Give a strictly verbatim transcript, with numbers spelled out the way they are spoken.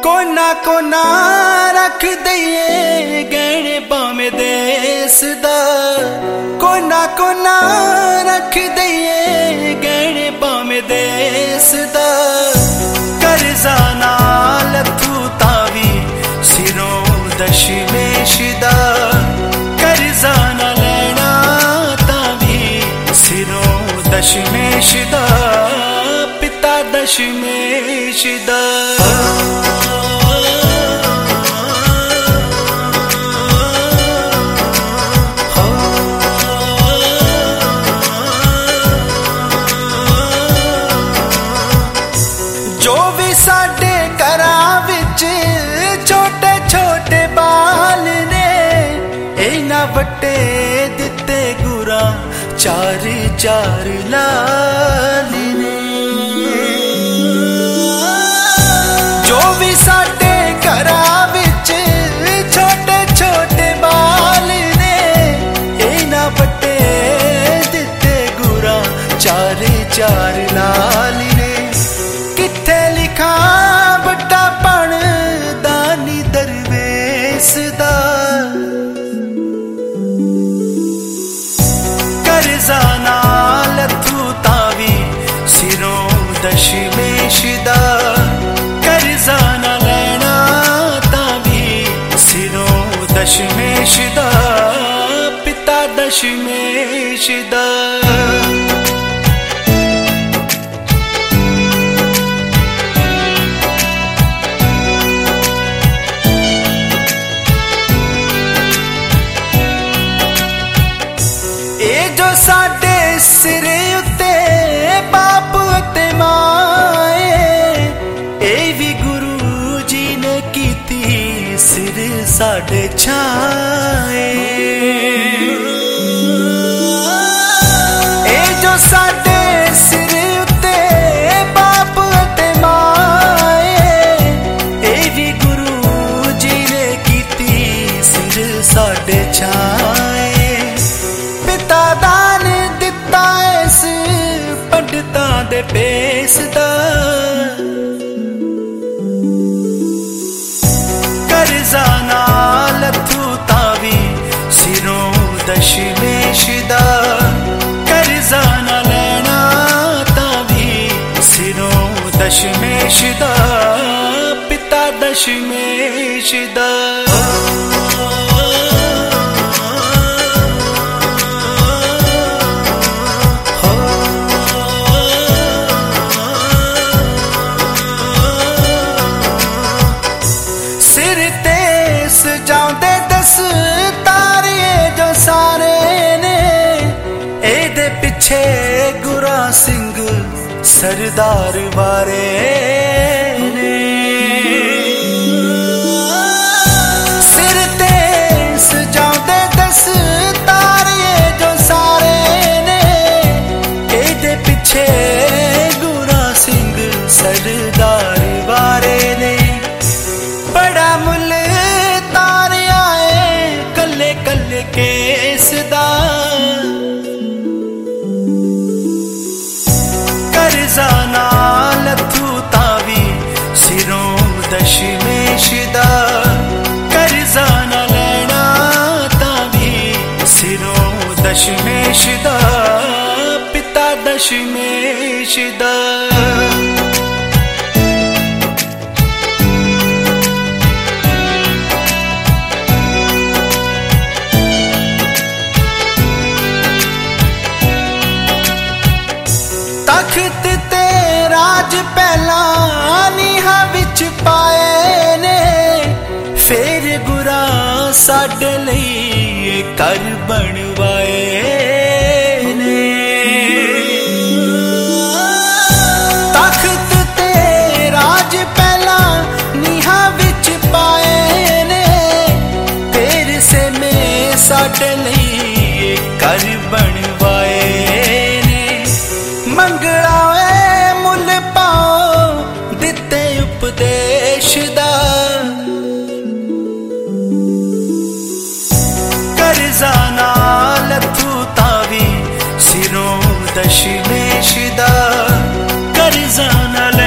कोना कोना रख दईए गहने बामे देस दा। कोना कोना रख दईए गहने बामे देस दा। कर्जा नाल तू तावी सिरों दशमेश दा। कर्जा ना लेना तावी सिरों दशमेश दा। पिता दशमेश दा। जो भी साडे घरां विच छोटे छोटे बाल ने इन्हां वट्टे दिते गुरां चार चार लाल ने। जो भी साडे घरां विच छोटे छोटे बाल ने इन्हां वट्टे दिते गुरां चार चार लाल ने। किथे लिखा बड़ा पण दानी दरवेश दा। कर्जा नाल तू तावी सिरों दशमेश दा। कर्जा ना लेना तावी सिरों दशमेश दा। पिता दशमेश दा। जो साडे सिरे उत्ते बाप ते माए ए भी गुरु जी ने कीती सिर साडे छाए। ए जो साडे सिरे उत्ते बाप ते माए ए भी गुरु जी ने कीती सिर साडे छाए। पिता दान दिता इस पंडितां दे भेस दा। कर्जा नाल तू तावी सिरों दशमेश दा। कर्जा ना लेना तावी सिरों दशमेश दा। पिता दशमेश दा। सजाउंदे दस तारे जो सारे ने एदे पिछे गुरा सिंह सरदार वारे ने। सिर ते सजाउंदे दस तारे जो सारे ने एदे पिछे गुरा सिंह सरदार वारे ने। बड़ा मुल कल्ले केस दा। कर्जा नाल तू तावी सिरों दशमेश दा। कर्जा ना लेना तावी सिरों दशमेश दा। पिता दशमेश दा। तख्त ते राज पहला नीहा विच पाए ने फिर गुरा साडे लई कर बनवाए ने। तख्त ते राज पहला नीहा विच पाए ने फिर से में साडे लई कर बनवाए। मंगला मुल पाओ दिते उपदेश दा। कर्जा नाल तू तावी सिरों दशमेश दा। कर्जा ना